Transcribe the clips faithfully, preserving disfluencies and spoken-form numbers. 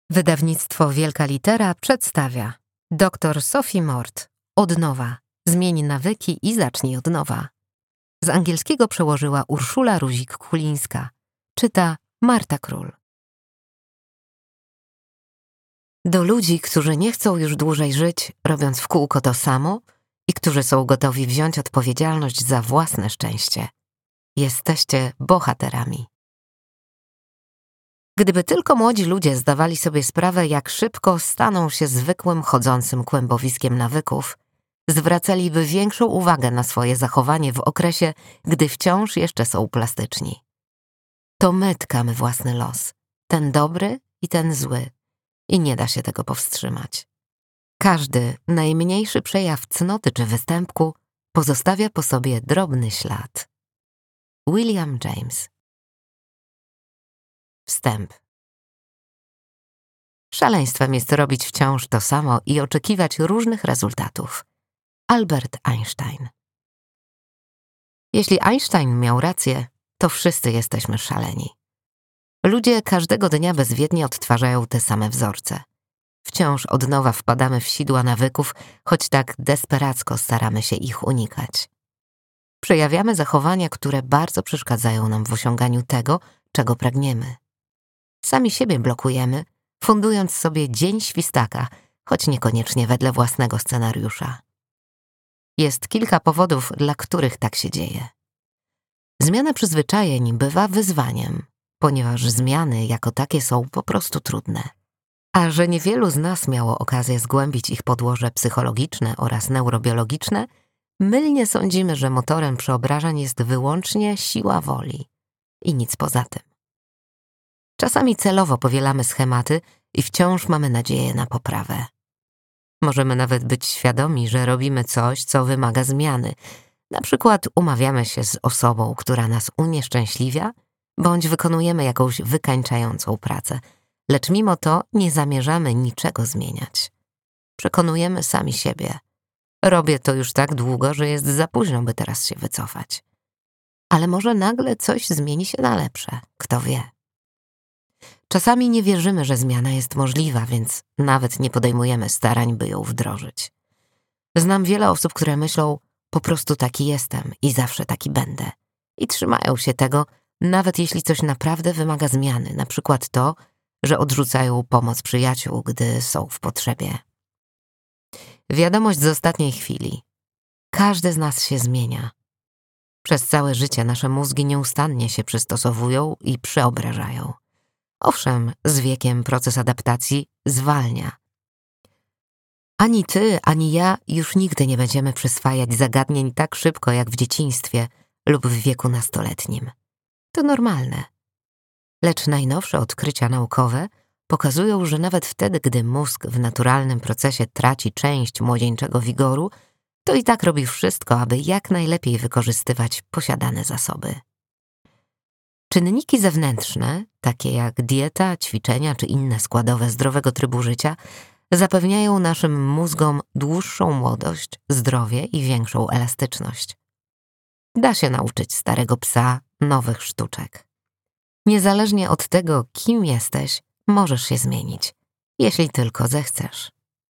Wydawnictwo Wielka Litera przedstawia Doktor Sophie Mort. Od nowa. Zmień nawyki i zacznij od nowa. Z angielskiego przełożyła Urszula Ruzik-Kulińska. Czyta Marta Król. Do ludzi, którzy nie chcą już dłużej żyć, robiąc w kółko to samo i którzy są gotowi wziąć odpowiedzialność za własne szczęście. Jesteście bohaterami. Gdyby tylko młodzi ludzie zdawali sobie sprawę, jak szybko staną się zwykłym chodzącym kłębowiskiem nawyków, zwracaliby większą uwagę na swoje zachowanie w okresie, gdy wciąż jeszcze są plastyczni. To my tkamy własny los, ten dobry i ten zły, i nie da się tego powstrzymać. Każdy najmniejszy przejaw cnoty czy występku pozostawia po sobie drobny ślad. William James. Wstęp. Szaleństwem jest robić wciąż to samo i oczekiwać różnych rezultatów. Albert Einstein. Jeśli Einstein miał rację, to wszyscy jesteśmy szaleni. Ludzie każdego dnia bezwiednie odtwarzają te same wzorce. Wciąż od nowa wpadamy w sidła nawyków, choć tak desperacko staramy się ich unikać. Przejawiamy zachowania, które bardzo przeszkadzają nam w osiąganiu tego, czego pragniemy. Sami siebie blokujemy, fundując sobie dzień świstaka, choć niekoniecznie wedle własnego scenariusza. Jest kilka powodów, dla których tak się dzieje. Zmiana przyzwyczajeń bywa wyzwaniem, ponieważ zmiany jako takie są po prostu trudne. A że niewielu z nas miało okazję zgłębić ich podłoże psychologiczne oraz neurobiologiczne, mylnie sądzimy, że motorem przeobrażeń jest wyłącznie siła woli i nic poza tym. Czasami celowo powielamy schematy i wciąż mamy nadzieję na poprawę. Możemy nawet być świadomi, że robimy coś, co wymaga zmiany. Na przykład umawiamy się z osobą, która nas unieszczęśliwia, bądź wykonujemy jakąś wykańczającą pracę, lecz mimo to nie zamierzamy niczego zmieniać. Przekonujemy sami siebie. Robię to już tak długo, że jest za późno, by teraz się wycofać. Ale może nagle coś zmieni się na lepsze, kto wie. Czasami nie wierzymy, że zmiana jest możliwa, więc nawet nie podejmujemy starań, by ją wdrożyć. Znam wiele osób, które myślą, po prostu taki jestem i zawsze taki będę. I trzymają się tego, nawet jeśli coś naprawdę wymaga zmiany, na przykład to, że odrzucają pomoc przyjaciół, gdy są w potrzebie. Wiadomość z ostatniej chwili. Każdy z nas się zmienia. Przez całe życie nasze mózgi nieustannie się przystosowują i przeobrażają. Owszem, z wiekiem proces adaptacji zwalnia. Ani ty, ani ja już nigdy nie będziemy przyswajać zagadnień tak szybko jak w dzieciństwie lub w wieku nastoletnim. To normalne. Lecz najnowsze odkrycia naukowe pokazują, że nawet wtedy, gdy mózg w naturalnym procesie traci część młodzieńczego wigoru, to i tak robi wszystko, aby jak najlepiej wykorzystywać posiadane zasoby. Czynniki zewnętrzne, takie jak dieta, ćwiczenia czy inne składowe zdrowego trybu życia, zapewniają naszym mózgom dłuższą młodość, zdrowie i większą elastyczność. Da się nauczyć starego psa nowych sztuczek. Niezależnie od tego, kim jesteś, możesz się zmienić, jeśli tylko zechcesz.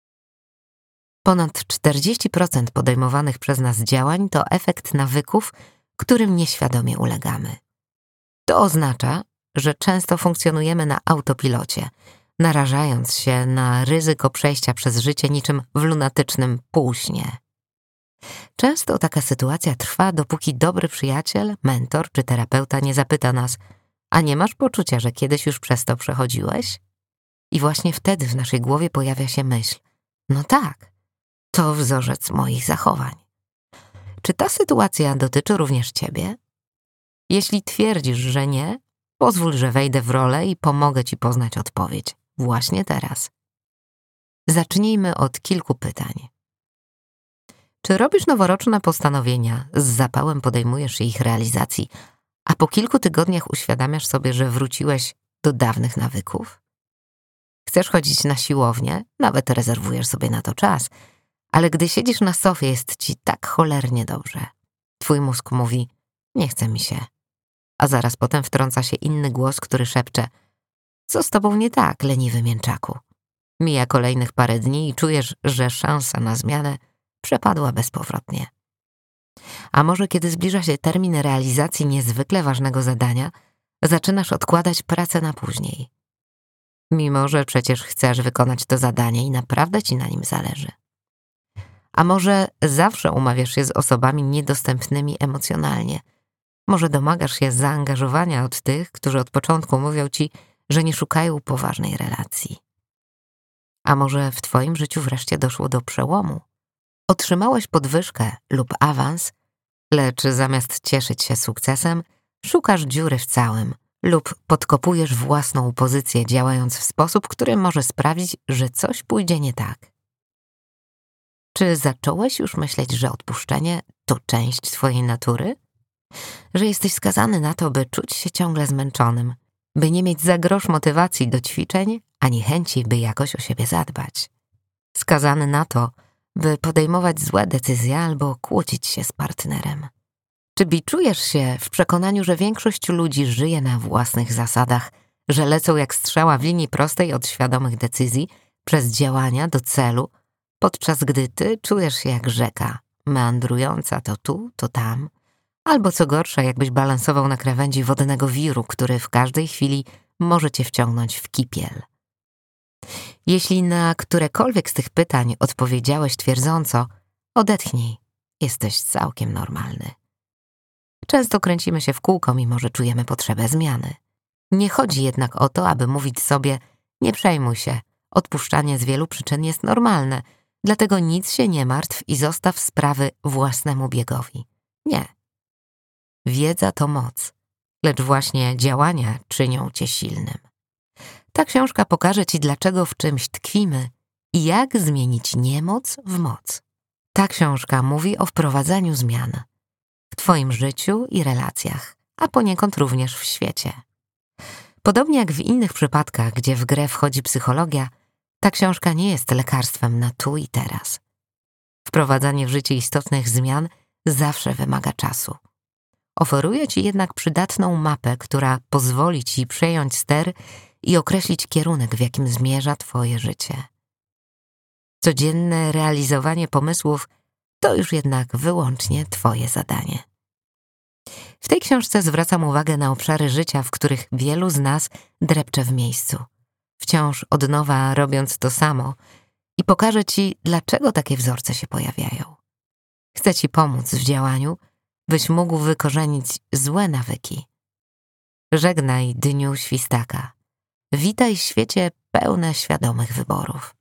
Ponad czterdzieści procent podejmowanych przez nas działań to efekt nawyków, którym nieświadomie ulegamy. To oznacza, że często funkcjonujemy na autopilocie, narażając się na ryzyko przejścia przez życie niczym w lunatycznym półśnie. Często taka sytuacja trwa, dopóki dobry przyjaciel, mentor czy terapeuta nie zapyta nas: a nie masz poczucia, że kiedyś już przez to przechodziłeś? I właśnie wtedy w naszej głowie pojawia się myśl: no tak, to wzorzec moich zachowań. Czy ta sytuacja dotyczy również ciebie? Jeśli twierdzisz, że nie, pozwól, że wejdę w rolę i pomogę ci poznać odpowiedź właśnie teraz. Zacznijmy od kilku pytań. Czy robisz noworoczne postanowienia, z zapałem podejmujesz się ich realizacji, a po kilku tygodniach uświadamiasz sobie, że wróciłeś do dawnych nawyków? Chcesz chodzić na siłownię, nawet rezerwujesz sobie na to czas, ale gdy siedzisz na sofie, jest ci tak cholernie dobrze. Twój mózg mówi: nie chce mi się. A zaraz potem wtrąca się inny głos, który szepcze: Co z tobą nie tak, leniwy mięczaku? Mija kolejnych parę dni i czujesz, że szansa na zmianę przepadła bezpowrotnie. A może kiedy zbliża się termin realizacji niezwykle ważnego zadania, zaczynasz odkładać pracę na później. Mimo że przecież chcesz wykonać to zadanie i naprawdę ci na nim zależy. A może zawsze umawiasz się z osobami niedostępnymi emocjonalnie. Może domagasz się zaangażowania od tych, którzy od początku mówią ci, że nie szukają poważnej relacji. A może w twoim życiu wreszcie doszło do przełomu? Otrzymałeś podwyżkę lub awans, lecz zamiast cieszyć się sukcesem, szukasz dziury w całym lub podkopujesz własną pozycję, działając w sposób, który może sprawić, że coś pójdzie nie tak. Czy zacząłeś już myśleć, że odpuszczenie to część twojej natury? Że jesteś skazany na to, by czuć się ciągle zmęczonym, by nie mieć za grosz motywacji do ćwiczeń, ani chęci, by jakoś o siebie zadbać. Skazany na to, by podejmować złe decyzje albo kłócić się z partnerem. Czy biczujesz się w przekonaniu, że większość ludzi żyje na własnych zasadach, że lecą jak strzała w linii prostej od świadomych decyzji przez działania do celu, podczas gdy ty czujesz się jak rzeka, meandrująca to tu, to tam, albo co gorsza, jakbyś balansował na krawędzi wodnego wiru, który w każdej chwili może cię wciągnąć w kipiel. Jeśli na którekolwiek z tych pytań odpowiedziałeś twierdząco, odetchnij, jesteś całkiem normalny. Często kręcimy się w kółko, mimo że czujemy potrzebę zmiany. Nie chodzi jednak o to, aby mówić sobie, nie przejmuj się, odpuszczanie z wielu przyczyn jest normalne, dlatego nic się nie martw i zostaw sprawy własnemu biegowi. Nie. Wiedza to moc, lecz właśnie działania czynią cię silnym. Ta książka pokaże ci, dlaczego w czymś tkwimy i jak zmienić niemoc w moc. Ta książka mówi o wprowadzaniu zmian w twoim życiu i relacjach, a poniekąd również w świecie. Podobnie jak w innych przypadkach, gdzie w grę wchodzi psychologia, ta książka nie jest lekarstwem na tu i teraz. Wprowadzanie w życie istotnych zmian zawsze wymaga czasu. Oferuje ci jednak przydatną mapę, która pozwoli ci przejąć ster i określić kierunek, w jakim zmierza twoje życie. Codzienne realizowanie pomysłów to już jednak wyłącznie twoje zadanie. W tej książce zwracam uwagę na obszary życia, w których wielu z nas drepcze w miejscu, wciąż od nowa robiąc to samo, i pokażę ci, dlaczego takie wzorce się pojawiają. Chcę ci pomóc w działaniu, byś mógł wykorzenić złe nawyki. Żegnaj dniu świstaka. Witaj w świecie pełne świadomych wyborów.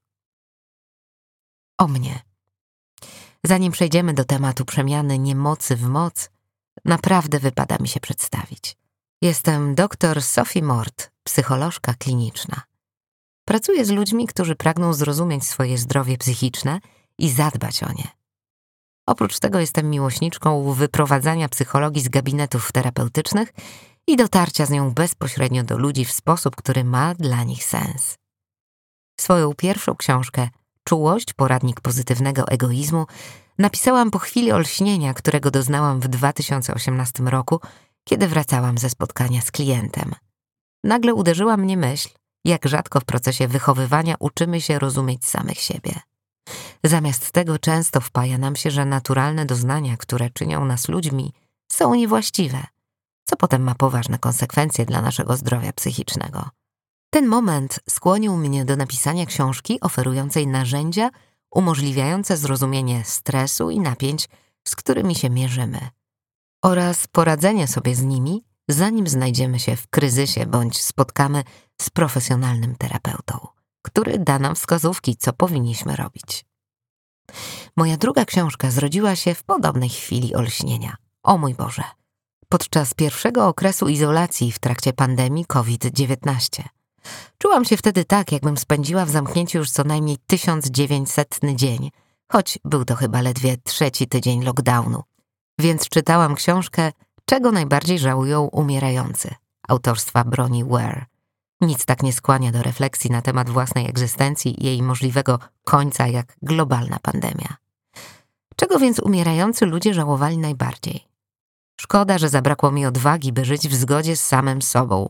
O mnie. Zanim przejdziemy do tematu przemiany niemocy w moc, naprawdę wypada mi się przedstawić. Jestem dr Sophie Mort, psycholożka kliniczna. Pracuję z ludźmi, którzy pragną zrozumieć swoje zdrowie psychiczne i zadbać o nie. Oprócz tego jestem miłośniczką wyprowadzania psychologii z gabinetów terapeutycznych i dotarcia z nią bezpośrednio do ludzi w sposób, który ma dla nich sens. Swoją pierwszą książkę Czułość, poradnik pozytywnego egoizmu napisałam po chwili olśnienia, którego doznałam w dwa tysiące osiemnastym roku, kiedy wracałam ze spotkania z klientem. Nagle uderzyła mnie myśl, jak rzadko w procesie wychowywania uczymy się rozumieć samych siebie. Zamiast tego często wpaja nam się, że naturalne doznania, które czynią nas ludźmi, są niewłaściwe, co potem ma poważne konsekwencje dla naszego zdrowia psychicznego. Ten moment skłonił mnie do napisania książki oferującej narzędzia umożliwiające zrozumienie stresu i napięć, z którymi się mierzymy, oraz poradzenie sobie z nimi, zanim znajdziemy się w kryzysie bądź spotkamy z profesjonalnym terapeutą, który da nam wskazówki, co powinniśmy robić. Moja druga książka zrodziła się w podobnej chwili olśnienia. O mój Boże! Podczas pierwszego okresu izolacji w trakcie pandemii COVID dziewiętnaście. Czułam się wtedy tak, jakbym spędziła w zamknięciu już co najmniej tysiąc dziewięćsetny dzień, choć był to chyba ledwie trzeci tydzień lockdownu. Więc czytałam książkę Czego najbardziej żałują umierający, autorstwa Bronnie Ware. Nic tak nie skłania do refleksji na temat własnej egzystencji i jej możliwego końca jak globalna pandemia. Czego więc umierający ludzie żałowali najbardziej? Szkoda, że zabrakło mi odwagi, by żyć w zgodzie z samym sobą,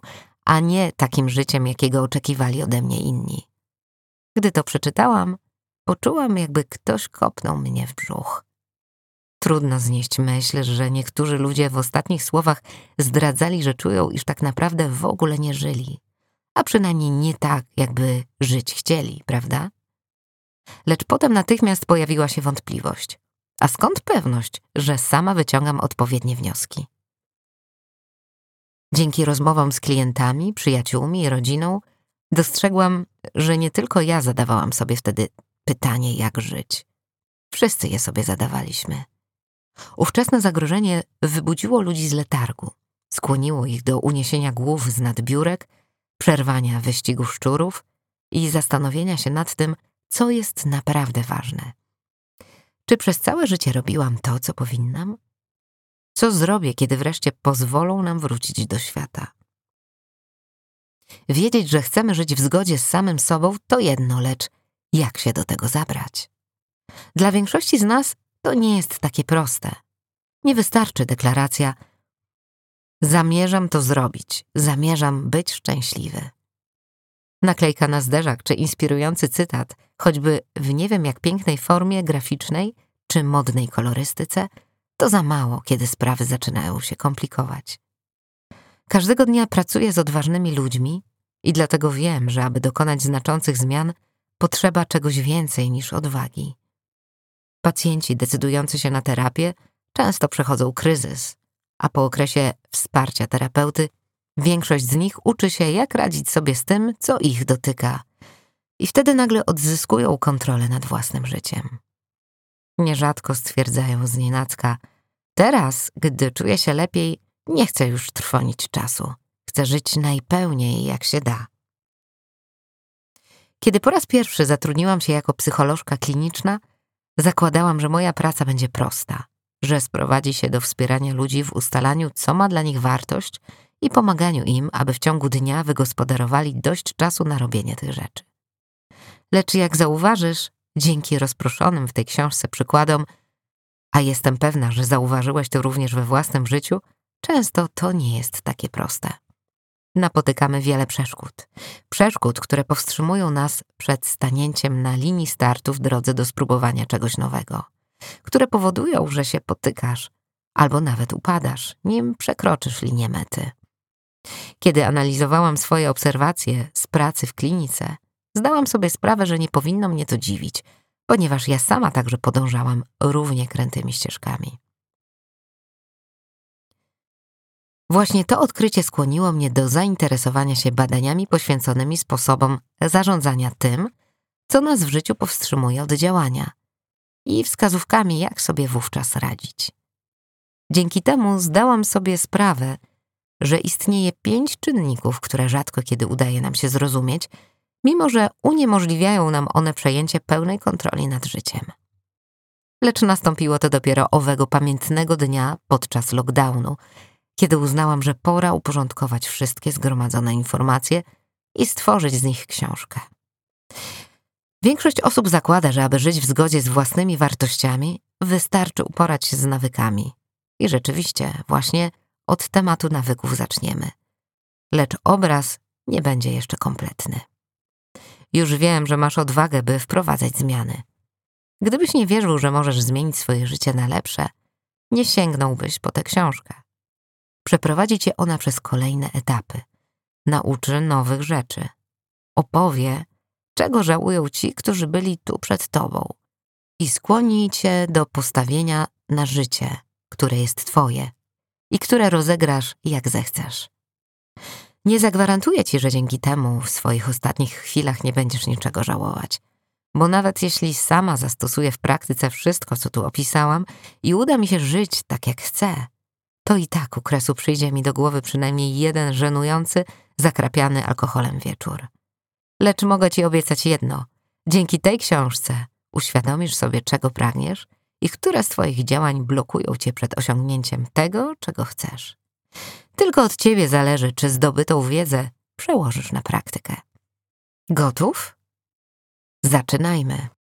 a nie takim życiem, jakiego oczekiwali ode mnie inni. Gdy to przeczytałam, poczułam, jakby ktoś kopnął mnie w brzuch. Trudno znieść myśl, że niektórzy ludzie w ostatnich słowach zdradzali, że czują, iż tak naprawdę w ogóle nie żyli, a przynajmniej nie tak, jakby żyć chcieli, prawda? Lecz potem natychmiast pojawiła się wątpliwość. A skąd pewność, że sama wyciągam odpowiednie wnioski? Dzięki rozmowom z klientami, przyjaciółmi i rodziną dostrzegłam, że nie tylko ja zadawałam sobie wtedy pytanie, jak żyć. Wszyscy je sobie zadawaliśmy. Ówczesne zagrożenie wybudziło ludzi z letargu, skłoniło ich do uniesienia głów z nad biurek, przerwania wyścigu szczurów i zastanowienia się nad tym, co jest naprawdę ważne. Czy przez całe życie robiłam to, co powinnam? Co zrobię, kiedy wreszcie pozwolą nam wrócić do świata? Wiedzieć, że chcemy żyć w zgodzie z samym sobą, to jedno, lecz jak się do tego zabrać? Dla większości z nas to nie jest takie proste. Nie wystarczy deklaracja: zamierzam to zrobić, zamierzam być szczęśliwy. Naklejka na zderzak czy inspirujący cytat, choćby w nie wiem jak pięknej formie graficznej czy modnej kolorystyce, to za mało, kiedy sprawy zaczynają się komplikować. Każdego dnia pracuję z odważnymi ludźmi i dlatego wiem, że aby dokonać znaczących zmian, potrzeba czegoś więcej niż odwagi. Pacjenci decydujący się na terapię często przechodzą kryzys, a po okresie wsparcia terapeuty większość z nich uczy się, jak radzić sobie z tym, co ich dotyka, i wtedy nagle odzyskują kontrolę nad własnym życiem. Nierzadko stwierdzają znienacka: teraz, gdy czuję się lepiej, nie chcę już trwonić czasu. Chcę żyć najpełniej, jak się da. Kiedy po raz pierwszy zatrudniłam się jako psycholożka kliniczna, zakładałam, że moja praca będzie prosta, że sprowadzi się do wspierania ludzi w ustalaniu, co ma dla nich wartość i pomaganiu im, aby w ciągu dnia wygospodarowali dość czasu na robienie tych rzeczy. Lecz jak zauważysz, dzięki rozproszonym w tej książce przykładom, a jestem pewna, że zauważyłeś to również we własnym życiu, często to nie jest takie proste. Napotykamy wiele przeszkód. Przeszkód, które powstrzymują nas przed stanięciem na linii startu w drodze do spróbowania czegoś nowego. Które powodują, że się potykasz albo nawet upadasz, nim przekroczysz linię mety. Kiedy analizowałam swoje obserwacje z pracy w klinice, zdałam sobie sprawę, że nie powinno mnie to dziwić, ponieważ ja sama także podążałam równie krętymi ścieżkami. Właśnie to odkrycie skłoniło mnie do zainteresowania się badaniami poświęconymi sposobom zarządzania tym, co nas w życiu powstrzymuje od działania, i wskazówkami, jak sobie wówczas radzić. Dzięki temu zdałam sobie sprawę, że istnieje pięć czynników, które rzadko kiedy udaje nam się zrozumieć, mimo że uniemożliwiają nam one przejęcie pełnej kontroli nad życiem. Lecz nastąpiło to dopiero owego pamiętnego dnia podczas lockdownu, kiedy uznałam, że pora uporządkować wszystkie zgromadzone informacje i stworzyć z nich książkę. Większość osób zakłada, że aby żyć w zgodzie z własnymi wartościami, wystarczy uporać się z nawykami. I rzeczywiście, właśnie od tematu nawyków zaczniemy. Lecz obraz nie będzie jeszcze kompletny. Już wiem, że masz odwagę, by wprowadzać zmiany. Gdybyś nie wierzył, że możesz zmienić swoje życie na lepsze, nie sięgnąłbyś po tę książkę. Przeprowadzi cię ona przez kolejne etapy. Nauczy nowych rzeczy. Opowie, czego żałują ci, którzy byli tu przed tobą, i skłoni cię do postawienia na życie, które jest twoje i które rozegrasz, jak zechcesz. Nie zagwarantuję ci, że dzięki temu w swoich ostatnich chwilach nie będziesz niczego żałować, bo nawet jeśli sama zastosuję w praktyce wszystko, co tu opisałam, i uda mi się żyć tak, jak chcę, to i tak u kresu przyjdzie mi do głowy przynajmniej jeden żenujący, zakrapiany alkoholem wieczór. Lecz mogę ci obiecać jedno. Dzięki tej książce uświadomisz sobie, czego pragniesz i które z twoich działań blokują cię przed osiągnięciem tego, czego chcesz. Tylko od ciebie zależy, czy zdobytą wiedzę przełożysz na praktykę. Gotów? Zaczynajmy.